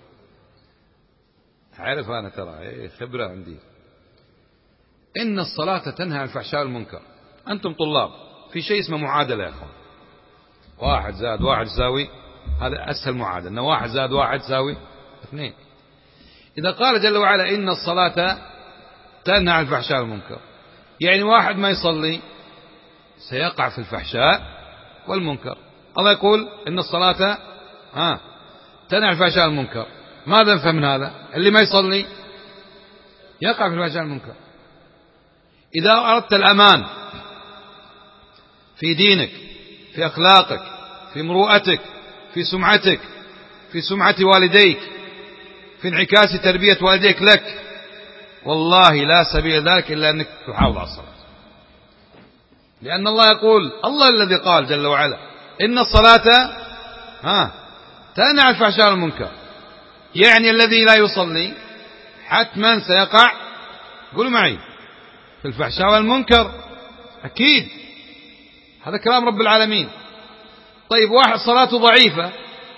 عارف أنا ترى، إيه خبرة عندي. إن الصلاة تنهى عن الفحشاء والمنكر. أنتم طلاب، في شيء اسمه معادلة يا أخوان. واحد زائد واحد يساوي، هذا أسهل معادلة، أن واحد زائد واحد يساوي اثنين. إذا قال جل وعلا إن الصلاة تنهى عن الفحشاء والمنكر، يعني واحد ما يصلي سيقع في الفحشاء والمنكر. الله يقول إن الصلاة ها تنهى عن الفحشاء والمنكر. ماذا نفهم من هذا؟ اللي ما يصلي يقع في الفحشاء والمنكر. إذا أردت الأمان في دينك، في أخلاقك، في مروءتك، في سمعتك، في سمعة والديك، في انعكاس تربية والديك لك، والله لا سبيل ذلك إلا أنك تحافظ على الصلاة. لأن الله يقول، الله الذي قال جل وعلا إن الصلاة ها تنهى عن الفحشاء والمنكر، يعني الذي لا يصلي حتما سيقع، قولوا معي، في الفحشاء والمنكر، أكيد. هذا كلام رب العالمين. طيب واحد صلاته ضعيفة،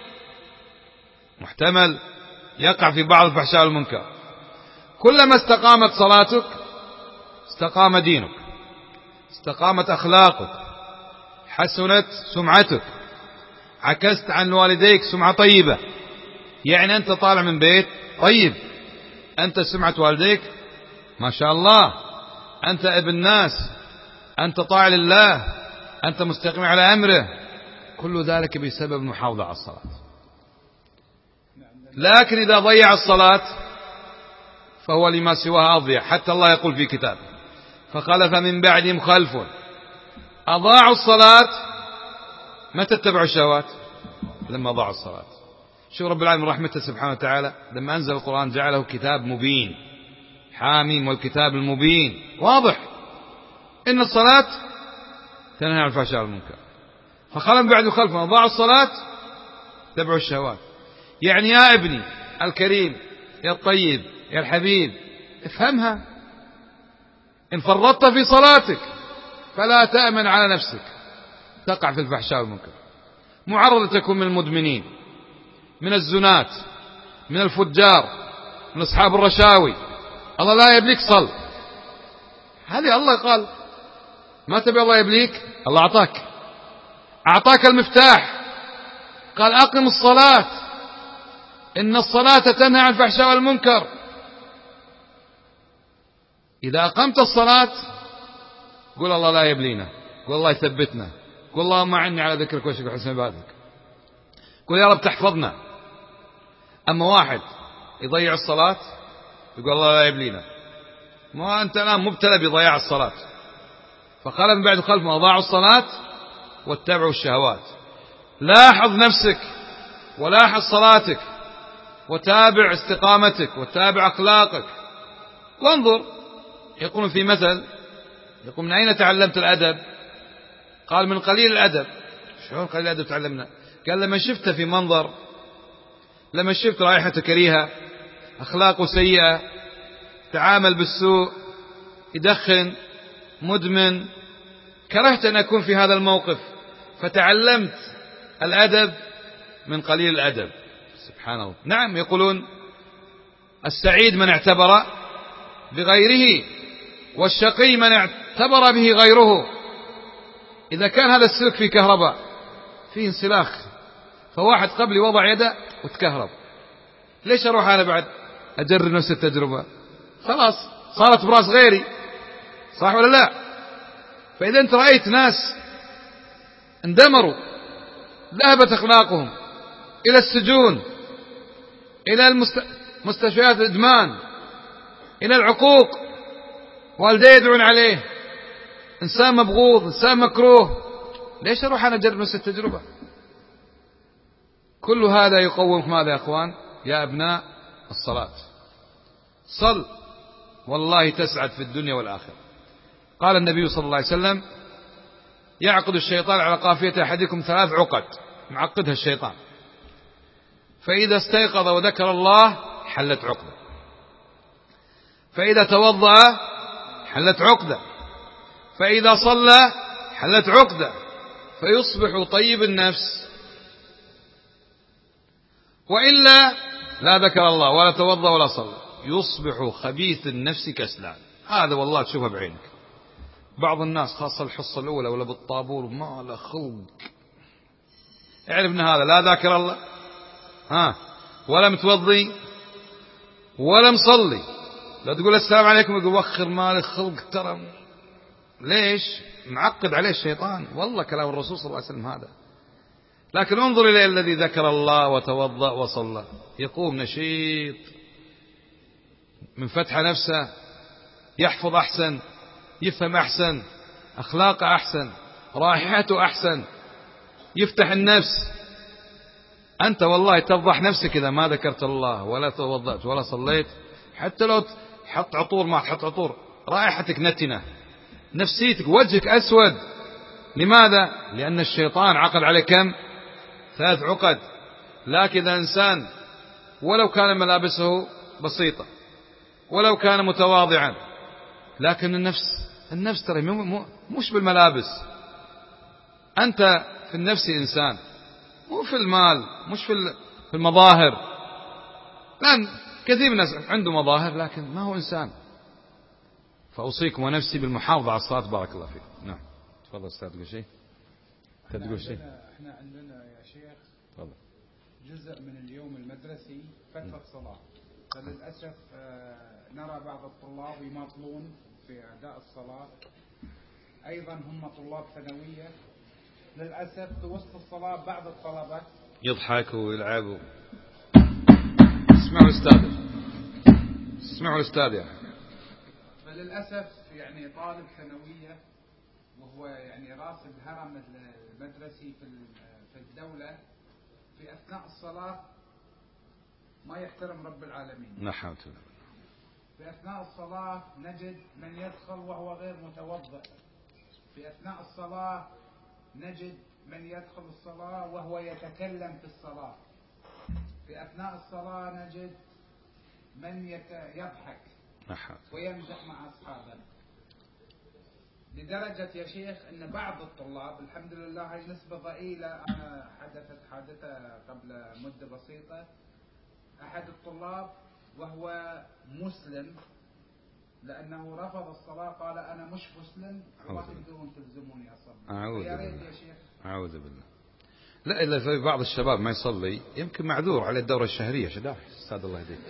محتمل يقع في بعض الفحشاء والمنكر. كلما استقامت صلاتك استقام دينك، استقامت أخلاقك، حسنت سمعتك، عكست عن والديك سمعة طيبة. يعني أنت طالع من بيت طيب، أنت سمعة والديك ما شاء الله، أنت ابن الناس، أنت طاع لله، أنت مستقيم على أمره. كل ذلك بسبب المحافظة على الصلاة. لكن إذا ضيع الصلاة فهو لما سواها أضيع. حتى الله يقول في كتابه: فخلف من بعدهم خلف أضاعوا الصلاة. متى اتبعوا الشهوات؟ لما ضاعوا الصلاة. شوف رب العالمين رحمته سبحانه وتعالى، لما أنزل القرآن جعله كتاب مبين، حاميم والكتاب المبين، واضح. إن الصلاة تنهى عن الفحشاء والمنكر. فخلف من بعدهم خلف أضاعوا الصلاة اتبعوا الشهوات. يعني يا ابني الكريم، يا الطيب، يا الحبيب، افهمها. إن فرطت في صلاتك فلا تأمن على نفسك، تقع في الفحشاء والمنكر، معرض تكون من المدمنين، من الزنات، من الفجار، من أصحاب الرشاوي. الله لا يبليك صل. هذه الله قال ما تبي الله يبليك، الله أعطاك، أعطاك المفتاح. قال أقم الصلاة إن الصلاة تنهى عن الفحشاء والمنكر. إذا أقمت الصلاة قل الله لا يبلينا، قل الله يثبتنا، قل اللهم أعني على ذكرك وشكرك وحسن عبادتك، قل يا رب تحفظنا. أما واحد يضيع الصلاة يقول الله لا يبلينا، ما أنت الآن مبتلى بضياع الصلاة. فقال من بعد خلف ما أضاعوا الصلاة واتبعوا الشهوات. لاحظ نفسك ولاحظ صلاتك وتابع استقامتك وتابع أخلاقك وانظر. يقول في مثل، يقول من أين تعلمت الأدب؟ قال من قليل الأدب. شلون قليل الأدب تعلمنا؟ قال لما شفت في منظر، لما شفت رائحته كريهة، أخلاقه سيئة، تعامل بالسوء، يدخن، مدمن، كرهت أن أكون في هذا الموقف فتعلمت الأدب من قليل الأدب. سبحان الله. نعم، يقولون السعيد من اعتبر بغيره والشقي من اعتبر به غيره. إذا كان هذا السلك في كهرباء فيه انسلاخ، فواحد قبلي وضع يده وتكهرب. ليش أروح أنا بعد أجرب نفس التجربة؟ خلاص صارت براس غيري، صح ولا لا؟ فإذا أنت رأيت ناس اندمروا، ذهبت أخلاقهم إلى السجون، إلى المست... مستشفيات الإدمان، إلى العقوق، والديه يدعون عليه، إنسان مبغوض، إنسان مكروه، ليش أروح أنا أجرب نفس التجربة؟ كل هذا يقومك ماذا يا أخوان؟ يا أبناء الصلاة. صل والله تسعد في الدنيا والآخرة. قال النبي صلى الله عليه وسلم: يعقد الشيطان على قافية أحدكم ثلاث عقد، معقدها الشيطان، فإذا استيقظ وذكر الله حلت عقدة، فإذا توضأ حلت عقدة، فإذا صلى حلت عقدة، فيصبح طيب النفس، وإلا لا ذكر الله ولا توضأ ولا صلى يصبح خبيث النفس كسلان. هذا والله تشوفه بعينك. بعض الناس خاصة الحصة الأولى ولا بالطابور ما له خلق، اعرف ان هذا لا ذاكر الله ها ولا متوضي ولا مصلي. لا تقول السلام عليكم يقول وخر مالك خلق ترى. ليش؟ معقد عليه الشيطان. والله كلام الرسول صلى الله عليه وسلم هذا. لكن انظر إلى الذي ذكر الله وتوضأ وصلى، يقوم نشيط من فتح نفسه، يحفظ أحسن، يفهم أحسن، أخلاقه أحسن، رائحته أحسن، يفتح النفس. أنت والله تفضح نفسك إذا ما ذكرت الله ولا توضأت ولا صليت، حتى لو تحط عطور ما تحط عطور، رائحتك نتنة، نفسيتك وجهك أسود. لماذا؟ لأن الشيطان عقد عليه كم؟ ثلاث عقد. لكن إذا إنسان ولو كان ملابسه بسيطة ولو كان متواضعا، لكن النفس النفس ترى مش بالملابس، أنت في النفس إنسان، مو في المال، مش في المظاهر. لأن كثير من الناس عنده مظاهر لكن ما هو إنسان. فأوصيكم ونفسي بالمحافظة على الصلاة. بارك الله فيك. نعم تفضل أستاذ. تقول شيء؟ تقول شيء؟ احنا عندنا يا شيخ تفضل. جزء من اليوم المدرسي فترة صلاة، فللأسف نرى بعض الطلاب يماطلون في أداء الصلاة، أيضا هم طلاب ثانوية. للأسف في وسط الصلاة بعض الطلبة يضحك ويلعب. اسمعوا الأستاذ، اسمعوا الأستاذ يعني. فللأسف يعني طالب ثانوية وهو يعني راس الهرم المدرسي في الدولة، في أثناء الصلاة ما يحترم رب العالمين. نحن في أثناء الصلاة نجد من يدخل وهو غير متوضئ. في أثناء الصلاة نجد من يدخل الصلاة وهو يتكلم في الصلاة. في أثناء الصلاة نجد من يضحك ويمزح مع أصحابه، لدرجة يا شيخ أن بعض الطلاب، الحمد لله هي نسبة ضئيلة، أنا حدثت حادثة قبل مدة بسيطة، أحد الطلاب وهو مسلم لأنه رفض الصلاة قال أنا مش مسلم وما تقدرون تلزموني أصلي. أعوذ يا ريت بالله يا شيخ. أعوذ بالله. لا إلا في بعض الشباب ما يصلي يمكن معذور على الدورة الشهرية. شداح استاذ الله يهديك.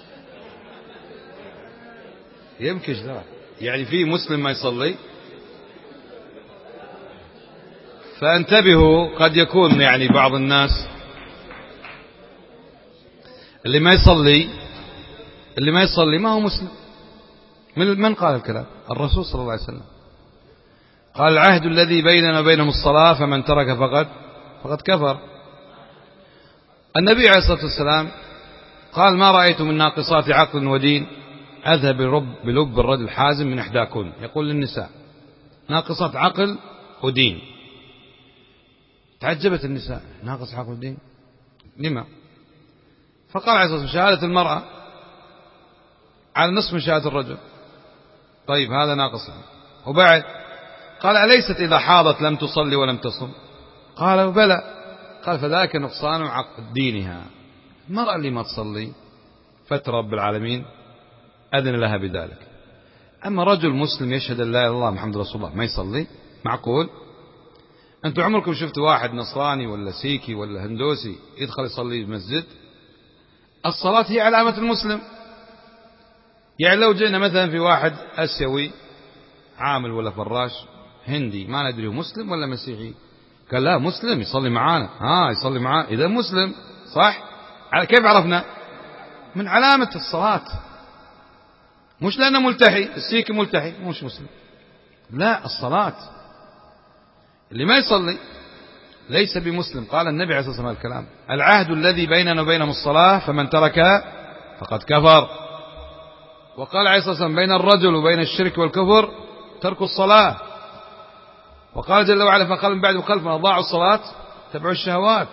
يمكن شداح يعني في مسلم ما يصلي، فانتبهوا. قد يكون يعني بعض الناس اللي ما يصلي اللي ما يصلي ما هو مسلم. من قال الكلام؟ الرسول صلى الله عليه وسلم قال العهد الذي بيننا وبينهم الصلاة فمن ترك فقد فقد كفر. النبي عليه الصلاة والسلام قال ما رأيت من ناقصات عقل ودين أذهب بلب الرجل الحازم من إحداكن. يقول للنساء ناقصات عقل ودين. تعجبت النساء ناقص عقل ودين لما؟ فقال عليه الصلاة والسلام شهادة المرأة على نصف من شهادة الرجل. طيب هذا ناقص. وبعد قال أليست إذا حاضت لم تصلي ولم تصم؟ قال بلى. قال فذاك نقصان عقد دينها. المرأة اللي ما تصلي فترة رب العالمين أذن لها بذلك. أما رجل مسلم يشهد أن لا إله إلا الله محمد رسول الله ما يصلي، معقول؟ أنتم عمركم شفتوا واحد نصراني ولا سيكي ولا هندوسي يدخل يصلي المسجد؟ الصلاة هي علامة المسلم. يعني لو جينا مثلا في واحد آسيوي عامل ولا فراش هندي ما ندري هو مسلم ولا مسيحي، قال لا مسلم يصلي معانا، ها يصلي معانا إذا مسلم صح. كيف عرفنا؟ من علامة الصلاة، مش لأنه ملتحي. السيكي ملتحي مش مسلم، لا الصلاة. اللي ما يصلي ليس بمسلم. قال النبي عليه الصلاة والسلام الكلام: العهد الذي بيننا وبينهم الصلاة فمن تركها فقد كفر. وقال عليه الصلاة والسلام: بين الرجل وبين الشرك والكفر ترك الصلاة. وقال جل وعلا: فقال من بعد وخلف من أضاعوا الصلاة تبعوا الشهوات.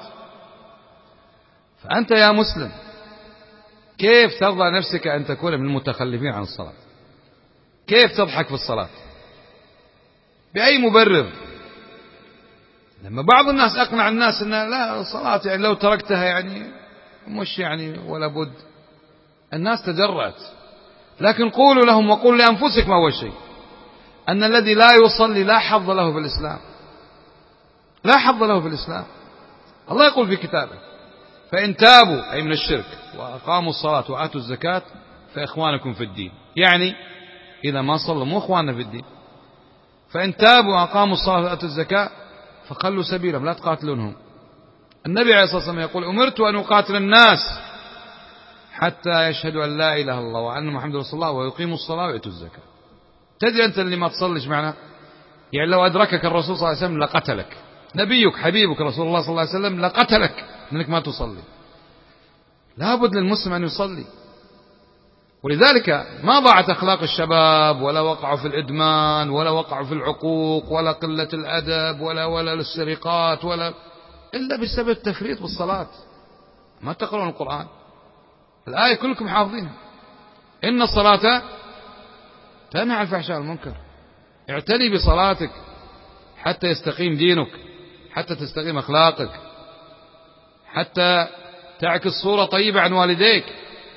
فأنت يا مسلم كيف ترضى نفسك أن تكون من المتخلفين عن الصلاة؟ كيف تضحك في الصلاة؟ بأي مبرر؟ لما بعض الناس أقنع الناس أن لا الصلاة يعني لو تركتها يعني مش يعني ولا بد، الناس تجرأت. لكن قولوا لهم وقولوا لأنفسكم أول شيء أن الذي لا يصلي لا حظ له في الإسلام، لا حظ له في الإسلام. الله يقول في كتابه: فإن تابوا أي من الشرك وأقاموا الصلاة وآتوا الزكاة فإخوانكم في الدين. يعني إذا ما صلوا مو إخواننا في الدين. فإن تابوا وأقاموا الصلاة وآتوا الزكاة فخلوا سبيلهم لا تقاتلونهم. النبي عليه الصلاة والسلام يقول: أمرت أن أقاتل الناس حتى يشهدوا أن لا إله إلا الله وأن محمد رسول الله ويقيموا الصلاة ويؤتوا الزكاة. تدري أنت اللي ما تصليش معنا يعني لو أدركك الرسول صلى الله عليه وسلم لقتلك، نبيك حبيبك رسول الله صلى الله عليه وسلم لقتلك أنك ما تصلي. لابد للمسلم أن يصلي. ولذلك ما ضاعت أخلاق الشباب ولا وقعوا في الإدمان ولا وقعوا في العقوق ولا قلة الأدب ولا ولا السرقات ولا إلا بسبب التفريط بالصلاة. ما تقرؤون القرآن؟ الآية كلكم حافظينها: إن الصلاة تنهى عن الفحشاء والمنكر. اعتني بصلاتك حتى يستقيم دينك، حتى تستقيم أخلاقك، حتى تعكس صورة طيبة عن والديك.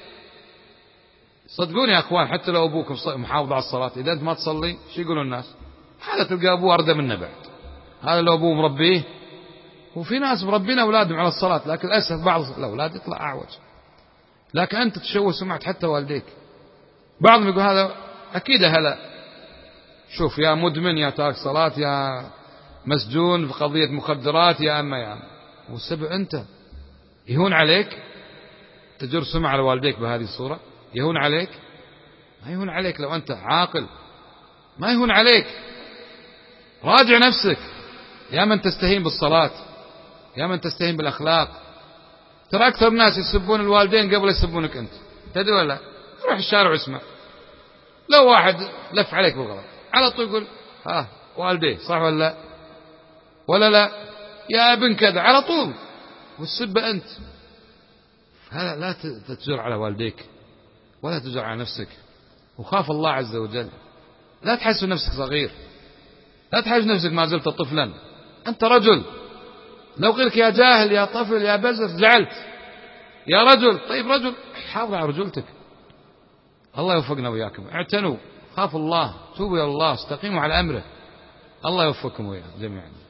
صدقوني يا أخوان، حتى لو أبوك محافظ على الصلاة إذا أنت ما تصلي شو يقولون الناس؟ هذا تلقى أبوه أردى منه بعد، هذا لو أبوه مربيه. وفي ناس مربين أولادهم على الصلاة لكن للأسف بعض الأولاد يطلع أعوج. لكن أنت تشوه سمعة حتى والديك. بعضهم يقول هذا أكيد هلا، شوف يا مدمن يا تارك صلاة يا مسجون في قضية مخدرات يا أما يا أما. والسبب أنت. يهون عليك تجر سمعة على والديك بهذه الصورة؟ يهون عليك؟ ما يهون عليك لو أنت عاقل، ما يهون عليك. راجع نفسك يا من تستهين بالصلاة، يا من تستهين بالأخلاق. ترى أكثر الناس يسبون الوالدين قبل يسبونك أنت، تدري ولا؟ روح الشارع واسمع، لو واحد لف عليك بالغلط على طول يقول ها والديه، صح ولا لا؟ ولا لا يا ابن كذا على طول، والسبة أنت. هذا لا تجر على والديك ولا تجر على نفسك، وخاف الله عز وجل. لا تحسب نفسك صغير، لا تحسب نفسك ما زلت طفلا، أنت رجل. لو قلت يا جاهل يا طفل يا بزر زعلت، يا رجل طيب رجل حافظ على رجولتك. الله يوفقنا وياكم. اعتنوا، خافوا الله، توبوا إلى الله، استقيموا على أمره. الله يوفقكم وياكم جميعا.